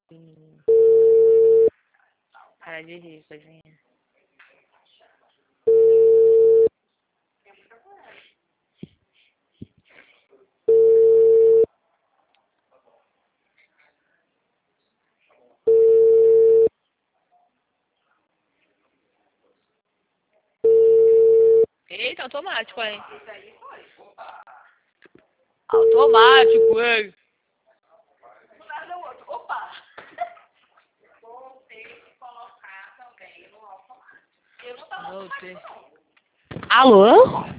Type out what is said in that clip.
Para de rir, coisinha. Eita, automático, hein? Automático, hein? Opa! Vou ter que colocar também no automático. Eu não tava Voltei. Alô?